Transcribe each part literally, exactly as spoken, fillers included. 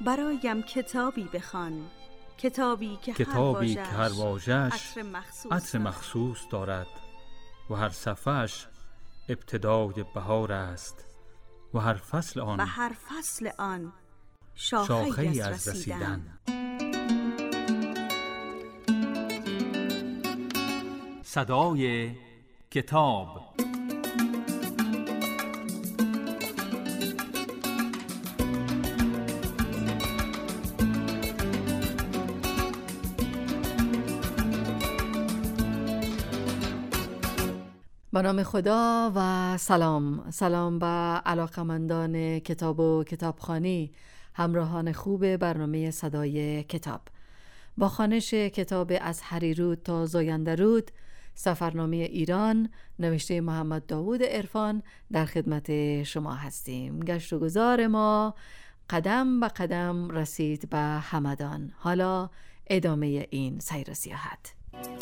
برایم کتابی بخوان، کتابی که کتابی هر که هر واژه‌اش عطر مخصوص, عطر مخصوص دارد و هر صفحه‌اش ابتدای بهار است و هر فصل آن و هر فصل آن شاخه‌ای شاخه‌ای از از رسیدن. صدای کتاب. به نام خدا و سلام سلام به علاقمندان کتاب و کتابخوانی، همراهان خوب برنامه صدای کتاب. با خوانش کتاب از هریرود تا زایندرود، سفرنامه ایران نوشته محمد داوود عرفان در خدمت شما هستیم. گشت و گذار ما قدم به قدم رسید به همدان. حالا ادامه این سیر و سیاحت.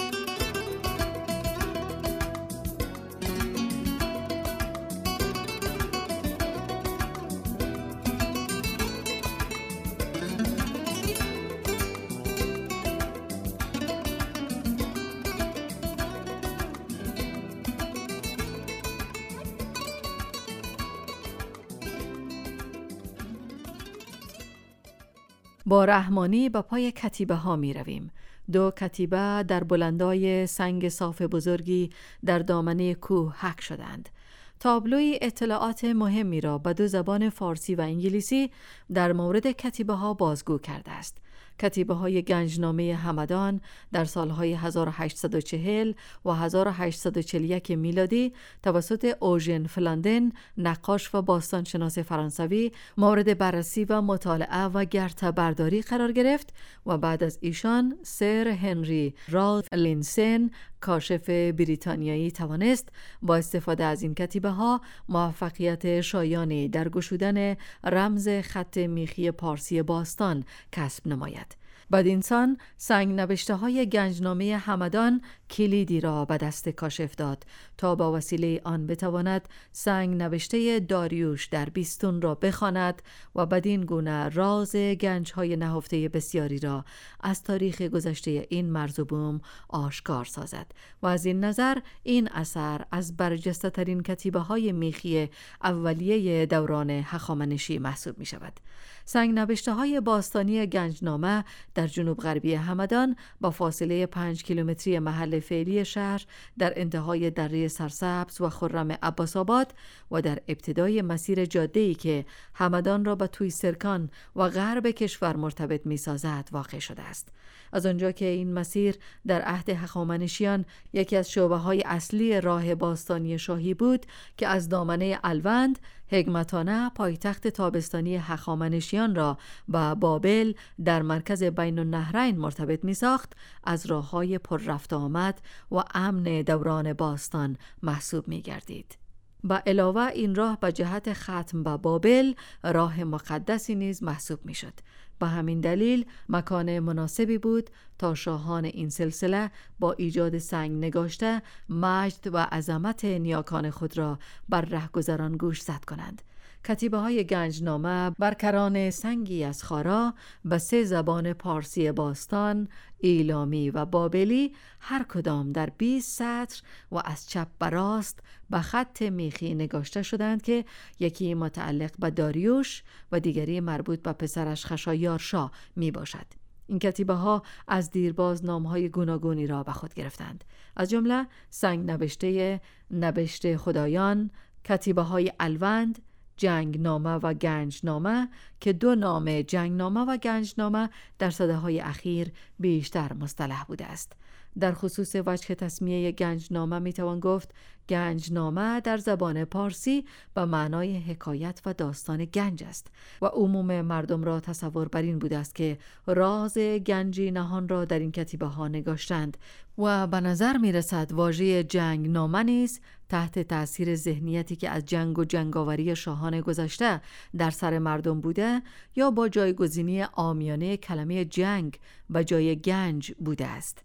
با رحمانی به پای کتیبه ها می رویم. دو کتیبه در بلندای سنگ صاف بزرگی در دامنه کوه حک شدند. تابلوی اطلاعات مهمی را به دو زبان فارسی و انگلیسی در مورد کتیبه ها بازگو کرده است. کتیبه های گنجنامه همدان در سالهای هزار و هشتصد و چهل و هزار و هشتصد و چهل و یک میلادی توسط اوژن فلاندن، نقاش و باستانشناس فرانسوی، مورد بررسی و مطالعه و گرته برداری قرار گرفت و بعد از ایشان سر هنری رالف لینسن، کاشف بریتانیایی، توانست با استفاده از این کتیبه ها موفقیت شایانی در گشودن رمز خط میخی پارسی باستان کسب نماید. بدینسان سنگ نوشته های گنجنامه همدان کلیدی را به دست کاشف داد تا با وسیله آن بتواند سنگ نوشته داریوش در بیستون را بخواند و بدین گونه راز گنج های نهفته بسیاری را از تاریخ گذشته این مرز و بوم آشکار سازد و از این نظر این اثر از برجسته ترین کتیبه های میخی اولیه دوران هخامنشی محسوب می شود. سنگ نوشته های باستانی گنجنامه در جنوب غربی همدان با فاصله پنج کیلومتری محل فعلی شهر در انتهای دره سرسبز و خرم عباس‌آباد و در ابتدای مسیر جاده‌ای که همدان را به توی سرکان و غرب کشور مرتبط می‌سازد واقع شده است. از آنجا که این مسیر در عهد هخامنشیان یکی از شعبه‌های اصلی راه باستانی شاهی بود که از دامنه الوند حکمتانه پایتخت تابستانی هخامنشیان را با بابل در مرکز بین النهرین مرتبط می ساخت، از راه‌های پر رفت آمد و امن دوران باستان محسوب می گردید. با علاوه این راه به جهت ختم به بابل راه مقدسی نیز محسوب می شد. به همین دلیل مکان مناسبی بود تا شاهان این سلسله با ایجاد سنگ نگاشته مجد و عظمت نیاکان خود را بر رهگذران گوش زد کنند. کتیبه های گنجنامه بر کران سنگی از خارا به سه زبان پارسی باستان، ایلامی و بابلی، هر کدام در بیست سطر و از چپ به راست به خط میخی نگاشته شدند که یکی متعلق به داریوش و دیگری مربوط به پسرش خشایارشا می باشد. این کتیبه ها از دیرباز نامهای گوناگونی را به خود گرفتند، از جمله سنگ نوشته نبشته خدایان، کتیبه های الوند، جنگنامه و گنجنامه که دو نام جنگنامه و گنجنامه در سده‌های اخیر بیشتر مصطلح بوده است. در خصوص وجه تسمیه گنجنامه می توان گفت گنجنامه در زبان پارسی به معنای حکایت و داستان گنج است و عموم مردم را تصور بر این بوده است که راز گنجی نهان را در این کتیبه ها نگاشتند و به نظر می رسد واژه جنگنامه نیز تحت تأثیر ذهنیتی که از جنگ و جنگاوری شاهان گذشته در سر مردم بوده یا با جایگزینی عامیانه کلمه جنگ به جای گنج بوده است.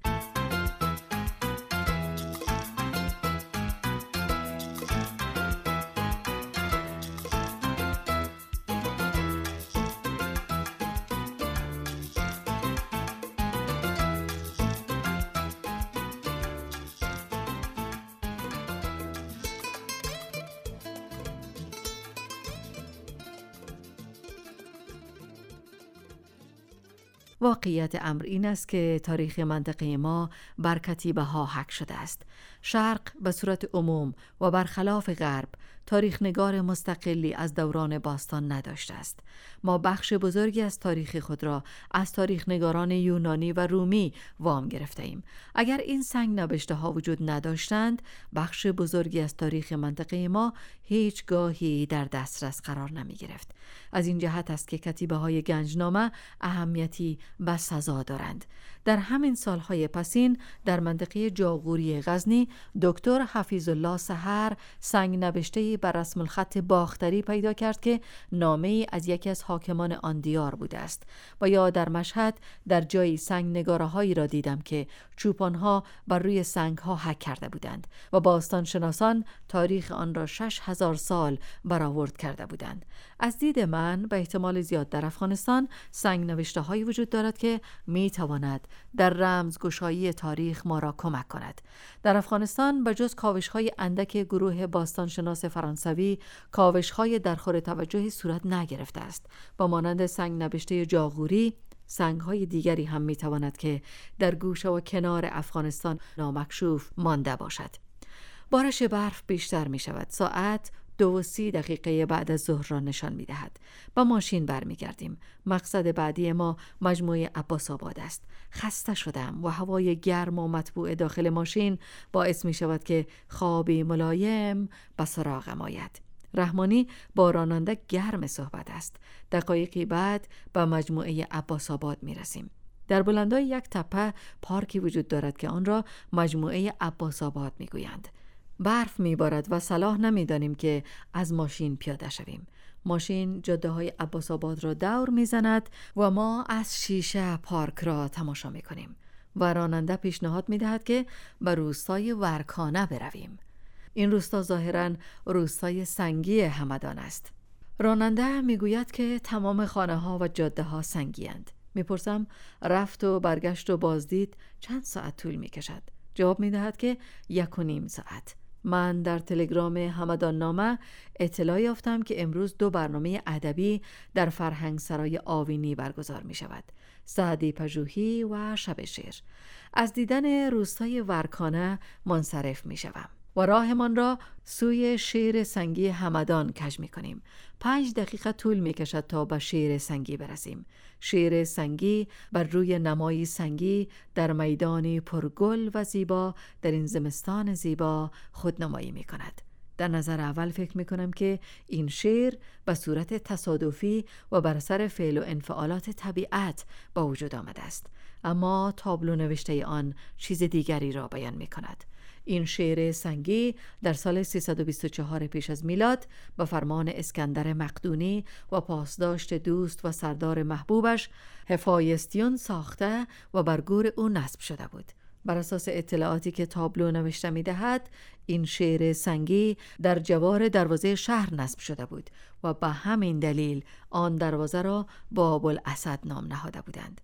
واقعیت امر این است که تاریخ منطقه ما بر کتیبه ها حک شده است. شرق به صورت عموم و برخلاف غرب تاریخ نگار مستقلی از دوران باستان نداشته است. ما بخش بزرگی از تاریخ خود را از تاریخ نگاران یونانی و رومی وام گرفته ایم. اگر این سنگ نوشته ها وجود نداشتند، بخش بزرگی از تاریخ منطقه ما هیچگاهی در دسترس قرار نمی گرفت. از این جهت است که کتیبه های گنجنامه اهمیتی بسزا دارند. در همین سالهای پسین در منطقه جاغوری غزنی دکتر حفیظ الله سحر سنگ نوشته‌ای بر رسم الخط باختری پیدا کرد که نامه‌ای از یکی از حاکمان آن دیار بوده است. و یا در مشهد در جایی سنگ نگاره‌هایی را دیدم که چوپان‌ها بر روی سنگ‌ها حک کرده بودند و باستانشناسان تاریخ آن را شش هزار سال برآورد کرده بودند. از دید من به احتمال زیاد در افغانستان سنگ نوشته‌هایی وجود دارد که می‌تواند در رمزگشایی تاریخ ما را کمک کند. در افغانستان به جز کاوش‌های اندک گروه باستانشناس فرانسوی، کاوش‌های درخور توجهی صورت نگرفته است. با مانند سنگ نوشته جاغوری، سنگ‌های دیگری هم می‌تواند که در گوشه و کنار افغانستان نامکشوف مانده باشد. بارش برف بیشتر می‌شود. ساعت دو و سی دقیقه بعد از ظهر را نشان می‌دهد. با ماشین برمیگردیم. مقصد بعدی ما مجموعه عباس آباد است. خسته شدم و هوای گرم و مطبوع داخل ماشین باعث می‌شود که خوابی ملایم به سراغم آید. رحمانی با راننده گرم صحبت است. دقایقی بعد به مجموعه عباس آباد می‌رسیم. در بلندای یک تپه پارکی وجود دارد که آن را مجموعه عباس آباد می‌گویند. برف می‌بارد و صلاح نمی‌دانیم که از ماشین پیاده شویم. ماشین جاده‌های عباس آباد را دور می‌زند و ما از شیشه پارک را تماشا می‌کنیم و راننده پیشنهاد می‌دهد که به روستای ورکانه برویم. این روستا ظاهراً روستای سنگی همدان است. راننده می‌گوید که تمام خانه‌ها و جاده‌ها سنگی اند. می‌پرسم رفت و برگشت و بازدید چند ساعت طول می‌کشد؟ جواب می‌دهد که یک و نیم ساعت. من در تلگرام همدان نامه اطلاع یافتم که امروز دو برنامه ادبی در فرهنگ سرای آوینی برگزار می شود. سعدی پژوهی و شب شعر. از دیدن روستای ورکانه منصرف می شوم و راهمان را سوی شیر سنگی همدان کج می کنیم. پنج دقیقه طول می کشد تا به شیر سنگی برسیم. شیر سنگی بر روی نمای سنگی در میدانی پرگل و زیبا در این زمستان زیبا خودنمایی می کند. در نظر اول فکر می کنم که این شعر به صورت تصادفی و بر سر فعل و انفعالات طبیعت با وجود آمده است، اما تابلو نوشته آن چیز دیگری را بیان می کند. این شعر سنگی در سال سیصد و بیست و چهار پیش از میلاد به فرمان اسکندر مقدونی و پاسداشت دوست و سردار محبوبش هفایستیون ساخته و بر گور او نصب شده بود. بر اساس اطلاعاتی که تابلو نوشته می دهد، این شعر سنگی در جوار دروازه شهر نصب شده بود و به همین دلیل آن دروازه را باب الاسد نام نهاده بودند.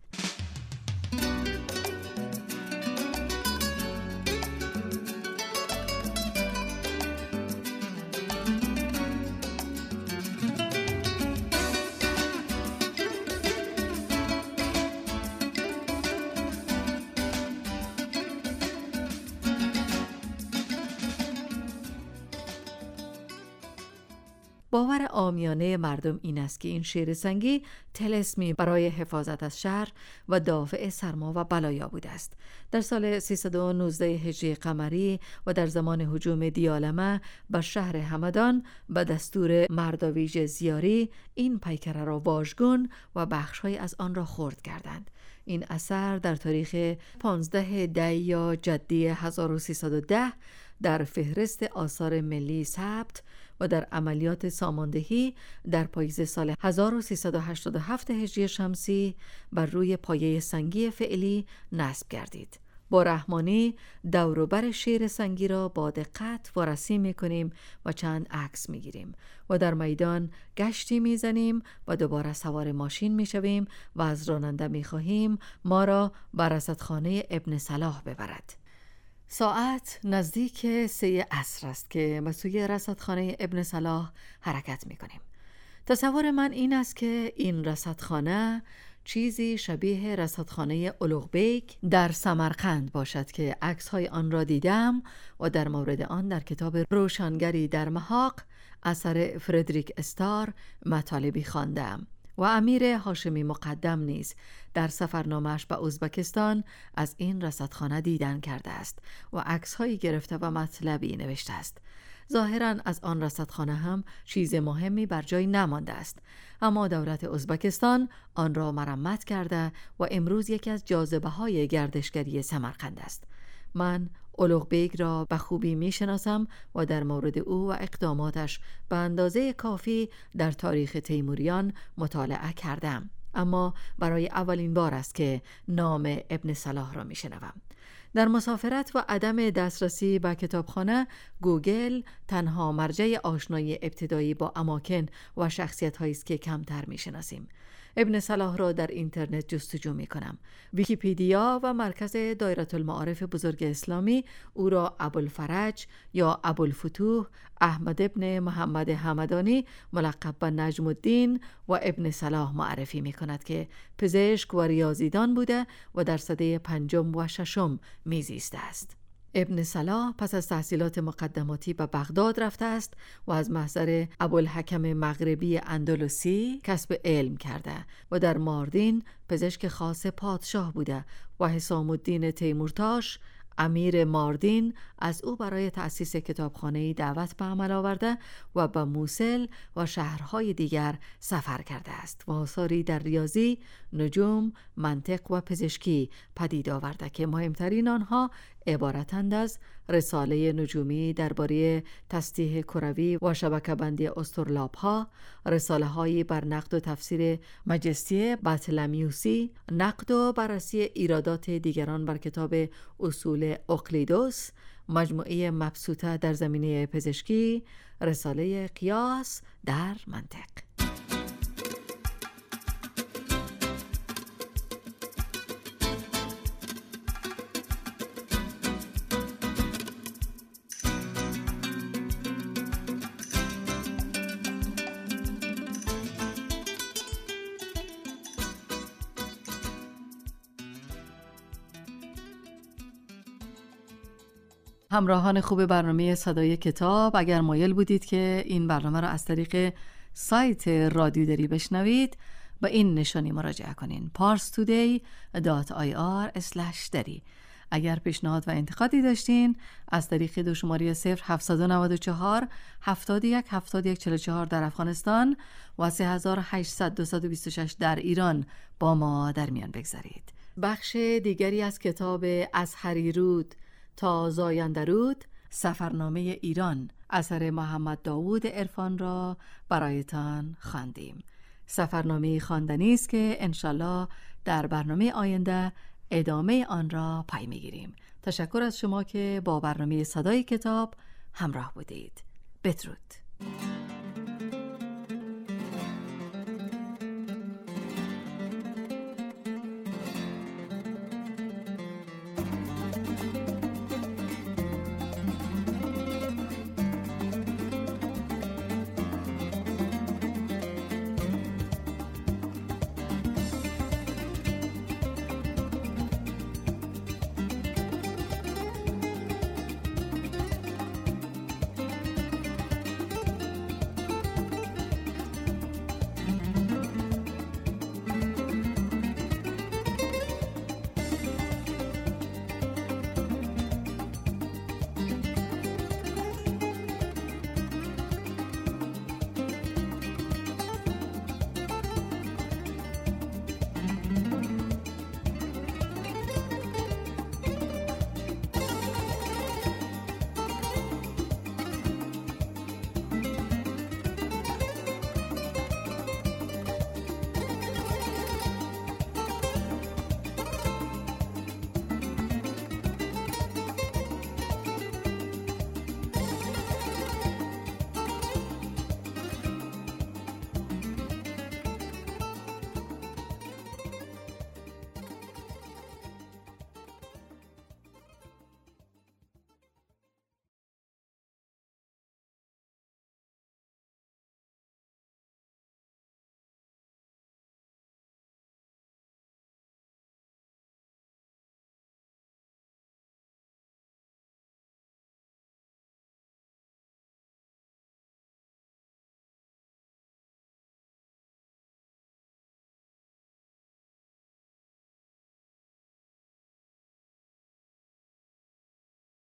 باور عامیانه مردم این است که این شیر سنگی طلسمی برای حفاظت از شهر و دافع سرما و بلایا بوده است. در سال سیصد و نوزده هجری قمری و در زمان هجوم دیالمه بر شهر همدان به دستور مرداویژ زیاری این پیکره را واژگون و بخش‌های از آن را خرد کردند. این اثر در تاریخ پانزده دی یا جدی هزار و سیصد و ده در فهرست آثار ملی ثبت و در عملیات ساماندهی در پاییز سال هزار و سیصد و هشتاد و هفت هجری شمسی بر روی پایه سنگی فعلی نصب گردید. با رحمانی دور و بر شیر سنگی را با دقت وارسی می‌کنیم و چند عکس می‌گیریم و در میدان گشتی می‌زنیم و دوباره سوار ماشین می‌شویم و از راننده می‌خواهیم ما را به رصدخانه ابن صلاح ببرد. ساعت نزدیک سه عصر است که به سوی رصدخانه ابن صلاح حرکت می‌کنیم. تصور من این است که این رصدخانه چیزی شبیه رصدخانه اولوغبیک در سمرقند باشد که عکس‌های آن را دیدم و در مورد آن در کتاب روشنگری در محاق اثر فردریک استار مطالبی خواندم و امیر هاشمی مقدم نیز در سفرنامه‌اش به ازبکستان از این رصدخانه دیدن کرده است و عکس‌هایی گرفته و مطلبی نوشته است. ظاهراً از آن رصدخانه هم چیز مهمی بر جای نمانده است، اما دولت ازبکستان آن را مرمت کرده و امروز یکی از جاذبه‌های گردشگری سمرقند است. من اولوغبیک را به خوبی می شناسم و در مورد او و اقداماتش به اندازه کافی در تاریخ تیموریان مطالعه کردم، اما برای اولین بار است که نام ابن صلاح را می شنوم. در مسافرت و عدم دسترسی به کتابخانه، گوگل تنها مرجع آشنایی ابتدایی با اماکن و شخصیت‌هایی است که کمتر می‌شناسیم. ابن صلاح را در اینترنت جستجو می‌کنم. ویکی‌پدیا و مرکز دایره المعارف بزرگ اسلامی او را ابوالفرج یا ابوالفتوح احمد ابن محمد همدانی ملقب به نجم الدین و ابن صلاح معرفی می‌کند که پزشک و ریاضیدان بوده و در سده پنجم و ششم میزیسته است. ابن صلاح پس از تحصیلات مقدماتی به بغداد رفته است و از محضر ابوالحکم مغربی اندلسی کسب علم کرده و در ماردین پزشک خاص پادشاه بوده و حسام الدین تیمورتاش امیر ماردین از او برای تأسیس کتابخانه‌ای دعوت به عمل آورده و به موصل و شهرهای دیگر سفر کرده است و آثاری در ریاضی، نجوم، منطق و پزشکی پدید آورده که مهمترین آنها عبارتند از رساله نجومی درباره تسطیح کروی و شبکه‌بندی استرلاب‌ها، رساله‌هایی بر نقد و تفسیر مجستی بطلمیوسی، نقد و بررسی ایرادات دیگران بر کتاب اصول اقلیدوس، مجموعه مبسوطه در زمینه پزشکی، رساله قیاس در منطق. همراهان خوب برنامه صدای کتاب، اگر مایل بودید که این برنامه را از طریق سایت رادیو دری بشنوید، به این نشانی مراجعه کنین: پارس تودی دات آی آر اسلش دری. اگر پیشنهاد و انتقادی داشتین از طریق دو شماره صفر هفت نه چهار هفتاد و یک هفتاد و یک چهل و چهار در افغانستان و سه هزار و هشتصد دویست و بیست و شش در ایران با ما در میان بگذارید. بخش دیگری از کتاب از هریرود تا زایندرود، سفرنامه ایران اثر محمد داوود عرفان را برایتان خواندیم. سفرنامه خواندنی است که انشالله در برنامه آینده ادامه آن را پی میگیریم. تشکر از شما که با برنامه صدای کتاب همراه بودید. بدرود.